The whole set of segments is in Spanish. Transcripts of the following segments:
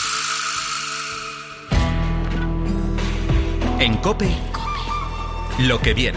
En COPE, lo que viene.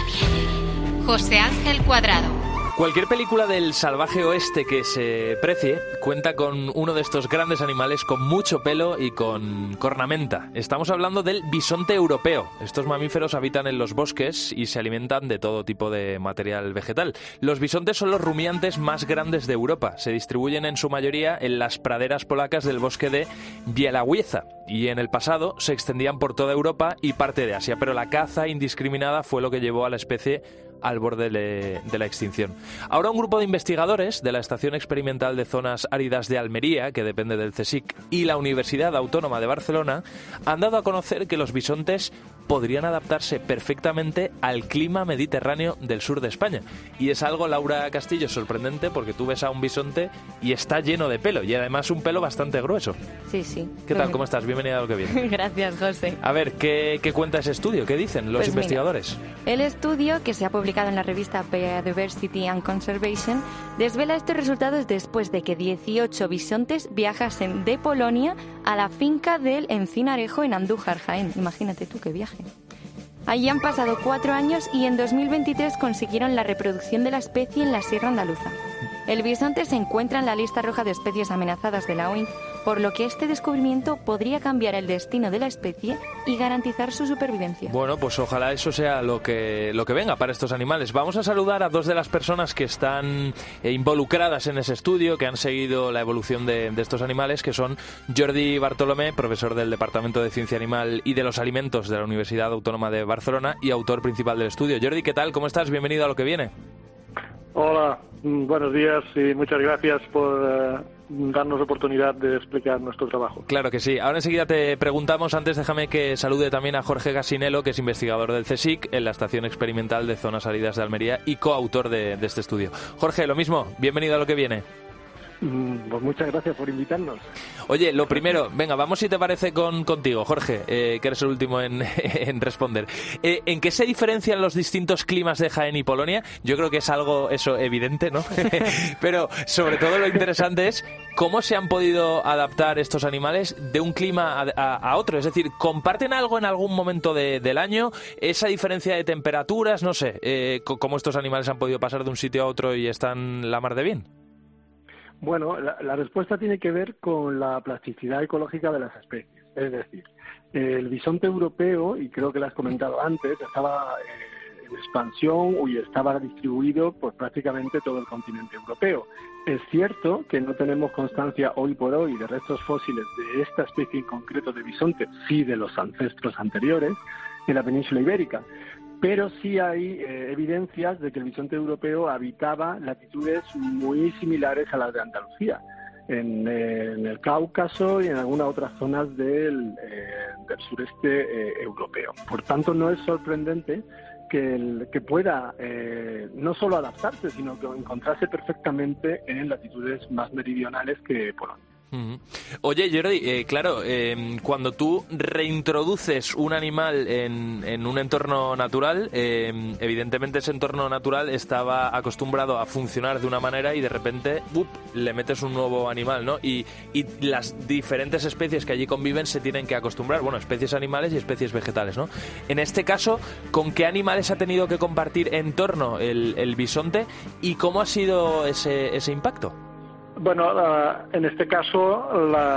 José Ángel Cuadrado. Cualquier película del salvaje oeste que se precie cuenta con uno de estos grandes animales con mucho pelo y con cornamenta. Estamos hablando del bisonte europeo. Estos mamíferos habitan en los bosques y se alimentan de todo tipo de material vegetal. Los bisontes son los rumiantes más grandes de Europa. Se distribuyen en su mayoría en las praderas polacas del bosque de Bielawieza y en el pasado se extendían por toda Europa y parte de Asia, pero la caza indiscriminada fue lo que llevó a la especie al borde de la extinción. Ahora un grupo de investigadores de la Estación Experimental de Zonas Áridas de Almería, que depende del CSIC, y la Universidad Autónoma de Barcelona han dado a conocer que los bisontes podrían adaptarse perfectamente al clima mediterráneo del sur de España. Y es algo, Laura Castillo, sorprendente, porque tú ves a un bisonte y está lleno de pelo, y además un pelo bastante grueso. Sí, sí. ¿Qué tal? ¿Cómo estás? Bienvenida a lo que viene. Gracias, José. A ver, ¿qué cuenta ese estudio? ¿Qué dicen los investigadores? Mira, el estudio, que se ha publicado en la revista Biodiversity and Conservation, desvela estos resultados después de que 18 bisontes viajasen de Polonia a la finca del Encinarejo en Andújar, Jaén. Imagínate tú qué viaje. Allí han pasado 4 años y en 2023 consiguieron la reproducción de la especie en la Sierra Andaluza. El bisonte se encuentra en la lista roja de especies amenazadas de la OIM, por lo que este descubrimiento podría cambiar el destino de la especie y garantizar su supervivencia. Bueno, pues ojalá eso sea lo que venga para estos animales. Vamos a saludar a dos de las personas que están involucradas en ese estudio, que han seguido la evolución de estos animales, que son Jordi Bartolomé, profesor del Departamento de Ciencia Animal y de los Alimentos de la Universidad Autónoma de Barcelona y autor principal del estudio. Jordi, ¿qué tal? ¿Cómo estás? Bienvenido a lo que viene. Hola, buenos días y muchas gracias por darnos oportunidad de explicar nuestro trabajo. Claro que sí. Ahora enseguida te preguntamos. Antes déjame que salude también a Jorge Gasinelo, que es investigador del CSIC en la Estación Experimental de Zonas Áridas de Almería y coautor de este estudio. Jorge, lo mismo, bienvenido a lo que viene. Pues muchas gracias por invitarnos. Oye, lo primero, venga, vamos si te parece contigo, Jorge, que eres el último en responder. ¿En qué se diferencian los distintos climas de Jaén y Polonia? Yo creo que es algo, eso, evidente, ¿no? Pero sobre todo lo interesante es cómo se han podido adaptar estos animales de un clima a otro. Es decir, ¿comparten algo en algún momento del año? ¿Esa diferencia de temperaturas? No sé, ¿cómo estos animales han podido pasar de un sitio a otro y están la mar de bien? Bueno, la respuesta tiene que ver con la plasticidad ecológica de las especies. Es decir, el bisonte europeo, y creo que lo has comentado antes, estaba en expansión y estaba distribuido por prácticamente todo el continente europeo. Es cierto que no tenemos constancia hoy por hoy de restos fósiles de esta especie en concreto de bisonte, sí de los ancestros anteriores, en la península ibérica. Pero sí hay evidencias de que el bisonte europeo habitaba latitudes muy similares a las de Andalucía, en el Cáucaso y en algunas otras zonas del sureste europeo. Por tanto, no es sorprendente que pueda no solo adaptarse, sino que encontrarse perfectamente en latitudes más meridionales que Polonia. Oye, Jordi, claro, cuando tú reintroduces un animal en un entorno natural, evidentemente ese entorno natural estaba acostumbrado a funcionar de una manera y de repente le metes un nuevo animal, ¿no? Y las diferentes especies que allí conviven se tienen que acostumbrar, bueno, especies animales y especies vegetales, ¿no? En este caso, ¿con qué animales ha tenido que compartir entorno el bisonte y cómo ha sido ese impacto? Bueno, en este caso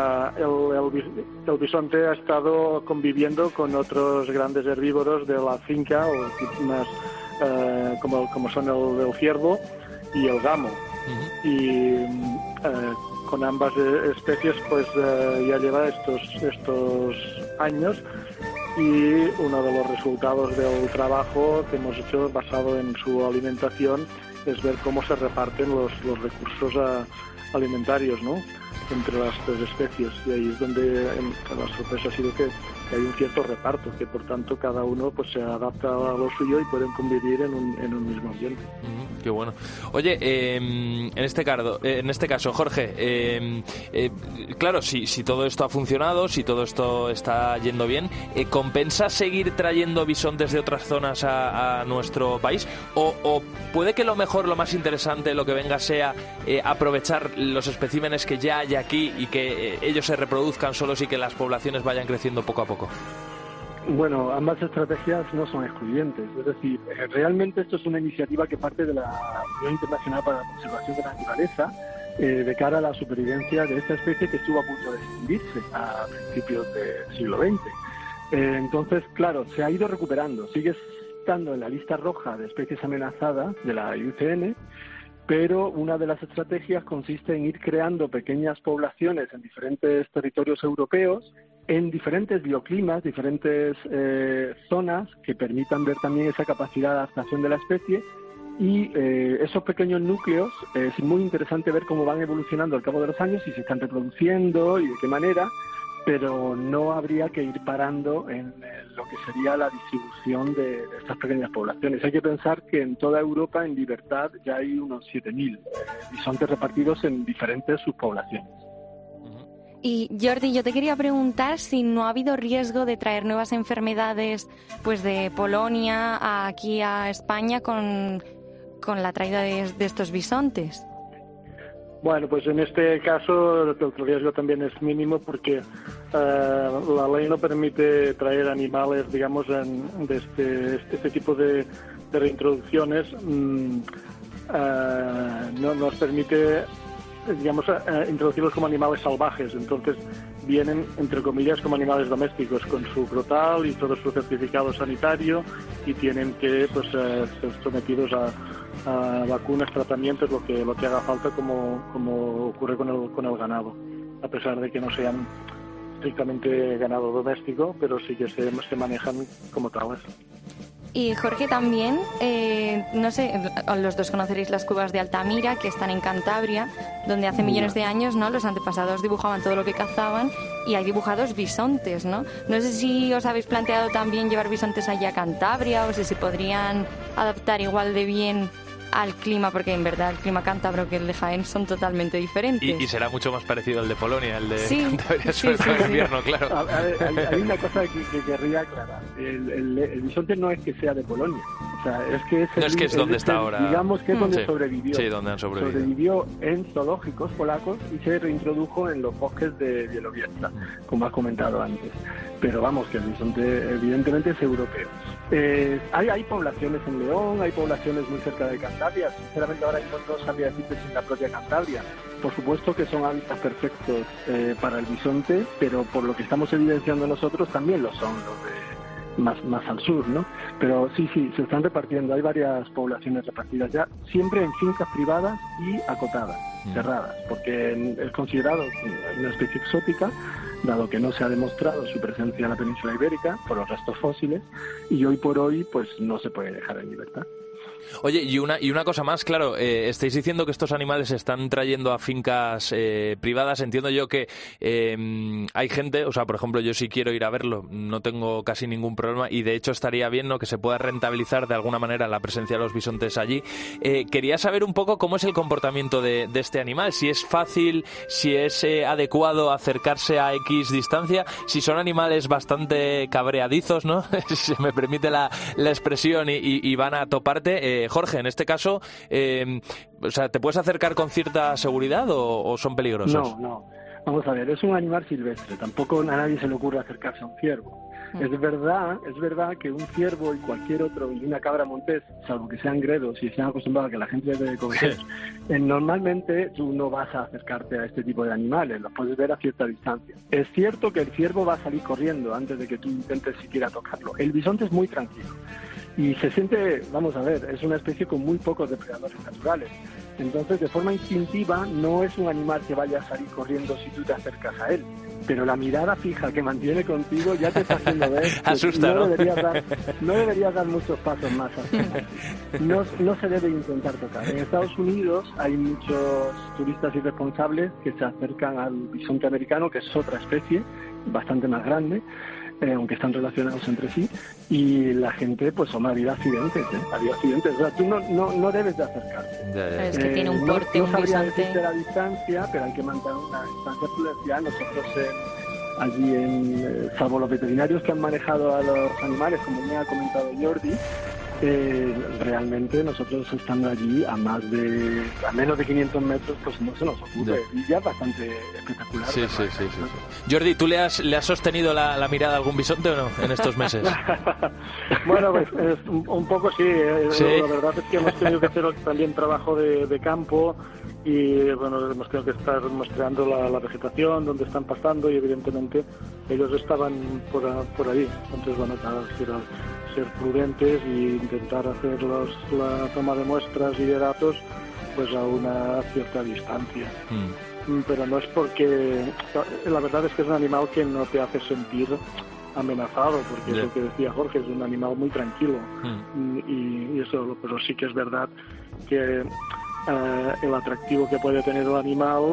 el bisonte ha estado conviviendo con otros grandes herbívoros de la finca, o más, como son el ciervo y el gamo. Y con ambas especies pues ya lleva estos años, y uno de los resultados del trabajo que hemos hecho basado en su alimentación es ver cómo se reparten los recursos alimentarios, ¿no?, entre las tres especies, y ahí es donde la sorpresa ha sido que hay un cierto reparto, que por tanto cada uno pues se adapta a lo suyo y pueden convivir en un mismo ambiente. Qué bueno. Oye, en este caso, Jorge, claro, si todo esto ha funcionado, si todo esto está yendo bien, ¿compensa seguir trayendo bisontes de otras zonas a nuestro país? ¿O puede que lo mejor, lo más interesante, lo que venga sea aprovechar los especímenes que ya haya aquí y que ellos se reproduzcan solos y que las poblaciones vayan creciendo poco a poco? Bueno, ambas estrategias no son excluyentes. Es decir, realmente esto es una iniciativa que parte de la Unión Internacional para la Conservación de la Naturaleza de cara a la supervivencia de esta especie que estuvo a punto de extinguirse a principios del siglo XX. Entonces, claro, se ha ido recuperando. Sigue estando en la lista roja de especies amenazadas de la IUCN, pero una de las estrategias consiste en ir creando pequeñas poblaciones en diferentes territorios europeos, en diferentes bioclimas, diferentes zonas que permitan ver también esa capacidad de adaptación de la especie. Y esos pequeños núcleos, es muy interesante ver cómo van evolucionando al cabo de los años, si se están reproduciendo y de qué manera, pero no habría que ir parando en lo que sería la distribución de estas pequeñas poblaciones. Hay que pensar que en toda Europa, en libertad, ya hay unos 7.000 bisontes repartidos en diferentes subpoblaciones. Y Jordi, yo te quería preguntar si no ha habido riesgo de traer nuevas enfermedades pues de Polonia aquí a España con la traída de estos bisontes. Bueno, pues en este caso el riesgo también es mínimo porque la ley no permite traer animales, digamos, de este tipo de reintroducciones. No nos permite, digamos, introducirlos como animales salvajes. Entonces vienen, entre comillas, como animales domésticos, con su crotal y todo su certificado sanitario, y tienen que pues ser sometidos a vacunas, tratamientos, lo que haga falta, como ocurre con el ganado, a pesar de que no sean estrictamente ganado doméstico, pero sí que se manejan como tales. Y Jorge, también, no sé, los dos conoceréis las cuevas de Altamira, que están en Cantabria, donde hace millones de años, ¿no?, los antepasados dibujaban todo lo que cazaban y hay dibujados bisontes, ¿no? No sé si os habéis planteado también llevar bisontes allá a Cantabria o si se podrían adaptar igual de bien al clima, porque en verdad el clima cántabro que el de Jaén son totalmente diferentes. Y será mucho más parecido al de Polonia, el de Cantabria, sobre todo en invierno, claro. A ver, hay una cosa que querría aclarar. El bisonte no es que sea de Polonia. O sea, es que es donde está ahora. Digamos que es donde sobrevivió. Sí, donde han sobrevivido. Sobrevivió en zoológicos polacos y se reintrodujo en los bosques de Bielorrusia, como has comentado antes. Pero vamos, que el bisonte evidentemente es europeo. Hay poblaciones en León, hay poblaciones muy cerca de Cantabria. Sinceramente ahora mismo no sabría decirte si en la propia Cantabria. Por supuesto que son hábitats perfectos para el bisonte, pero por lo que estamos evidenciando nosotros también lo son los de más al sur, ¿no? Pero sí, se están repartiendo. Hay varias poblaciones repartidas ya, siempre en fincas privadas y acotadas, cerradas, porque es considerado una especie exótica, dado que no se ha demostrado su presencia en la península ibérica por los restos fósiles, y hoy por hoy pues no se puede dejar en libertad. Oye, y una cosa más, claro, estáis diciendo que estos animales se están trayendo a fincas privadas. Entiendo yo que hay gente, o sea, por ejemplo, yo si quiero ir a verlo, no tengo casi ningún problema, y de hecho estaría bien, ¿no?, que se pueda rentabilizar de alguna manera la presencia de los bisontes allí. Quería saber un poco cómo es el comportamiento de este animal, si es fácil, si es adecuado acercarse a X distancia, si son animales bastante cabreadizos, ¿no? Si se me permite la expresión, y van a toparte. Jorge, en este caso, o sea, ¿te puedes acercar con cierta seguridad o son peligrosos? No. Vamos a ver, es un animal silvestre. Tampoco a nadie se le ocurre acercarse a un ciervo. Es verdad que un ciervo y cualquier otro, y una cabra montés, salvo que sean gredos y sean acostumbrados a que la gente les debe comer, normalmente tú no vas a acercarte a este tipo de animales, los puedes ver a cierta distancia. Es cierto que el ciervo va a salir corriendo antes de que tú intentes siquiera tocarlo. El bisonte es muy tranquilo. Y se siente, vamos a ver, es una especie con muy pocos depredadores naturales. Entonces, de forma instintiva, no es un animal que vaya a salir corriendo si tú te acercas a él. Pero la mirada fija que mantiene contigo ya te está haciendo ver que asusta, ¿no? No deberías dar muchos pasos más hacia adelante. No se debe intentar tocar. En Estados Unidos hay muchos turistas irresponsables que se acercan al bisonte americano, que es otra especie, bastante más grande, aunque están relacionados entre sí, y la gente, pues, ha habido accidentes, o sea, tú no debes de acercarte. Es que tiene un porte, no un sabría bisonte. decirte la distancia, pero hay que mantener una distancia prudencial. Nosotros allí, salvo los veterinarios que han manejado a los animales, como me ha comentado Jordi, realmente nosotros estando allí a menos de 500 metros, pues no se nos ocurre. Y ya es bastante espectacular. Sí. Jordi, ¿tú le has sostenido la mirada a algún bisonte o no en estos meses? Bueno, pues un poco sí. La verdad es que hemos tenido que hacer también trabajo de campo y bueno, hemos tenido que estar muestreando la vegetación, donde están pasando, y evidentemente ellos estaban por ahí. Entonces, bueno, claro, ser prudentes e intentar hacer la toma de muestras y de datos pues a una cierta distancia. Pero no es porque... La verdad es que es un animal que no te hace sentir amenazado, porque es lo que decía Jorge, es un animal muy tranquilo. Y eso, pero sí que es verdad que el atractivo que puede tener el animal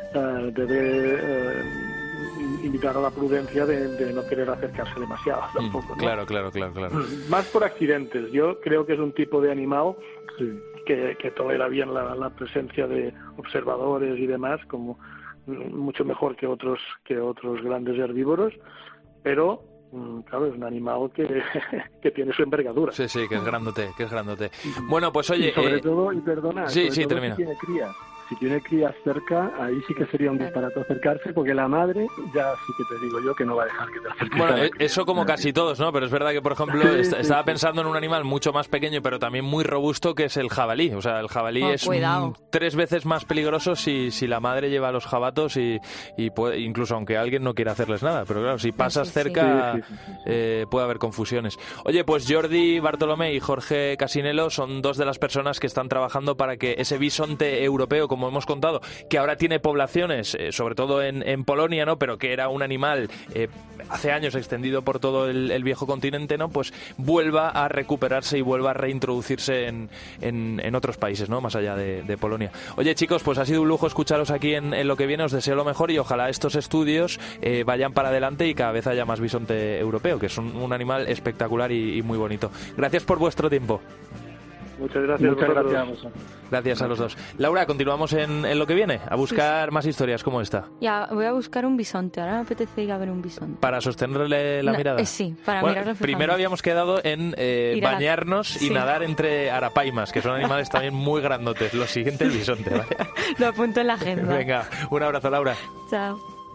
debe invitar a la prudencia de no querer acercarse demasiado tampoco, ¿no? Claro. Más por accidentes. Yo creo que es un tipo de animal que tolera bien la presencia de observadores y demás, como mucho mejor que otros grandes herbívoros, pero claro, es un animal que tiene su envergadura. Sí, que es grandote. Bueno, pues oye... Y sobre todo, y perdona, termina. Si tiene crías cerca, ahí sí que sería un disparate acercarse, porque la madre ya sí que te digo yo que no va a dejar que te acerques. Bueno, eso como casi todos, ¿no? Pero es verdad que, por ejemplo, estaba pensando en un animal mucho más pequeño, pero también muy robusto, que es el jabalí. O sea, el jabalí es 3 veces más peligroso si la madre lleva a los jabatos y puede, incluso aunque alguien no quiera hacerles nada. Pero claro, si pasas cerca puede haber confusiones. Oye, pues Jordi Bartolomé y Jorge Casinello son 2 de las personas que están trabajando para que ese bisonte europeo, como hemos contado, que ahora tiene poblaciones, sobre todo en Polonia, ¿no? Pero que era un animal hace años extendido por todo el viejo continente, ¿no? Pues vuelva a recuperarse y vuelva a reintroducirse en otros países, ¿no? Más allá de Polonia. Oye, chicos, pues ha sido un lujo escucharos aquí en Lo que viene. Os deseo lo mejor y ojalá estos estudios vayan para adelante y cada vez haya más bisonte europeo, que es un animal espectacular y muy bonito. Gracias por vuestro tiempo. Muchas gracias. Gracias a los dos. Laura, continuamos en Lo que viene, a buscar más historias como esta. Ya, voy a buscar un bisonte. Ahora me apetece ir a ver un bisonte. ¿Para sostenerle la mirada? Sí, para mirarlo. Primero habíamos quedado en bañarnos y nadar entre arapaimas, que son animales también muy grandotes. Lo siguiente, el bisonte, ¿vale? Lo apunto en la agenda. Venga, un abrazo, Laura. Chao.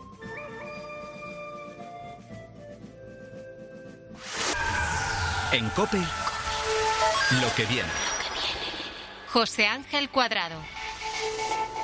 En COPE, Lo que viene. José Ángel Cuadrado.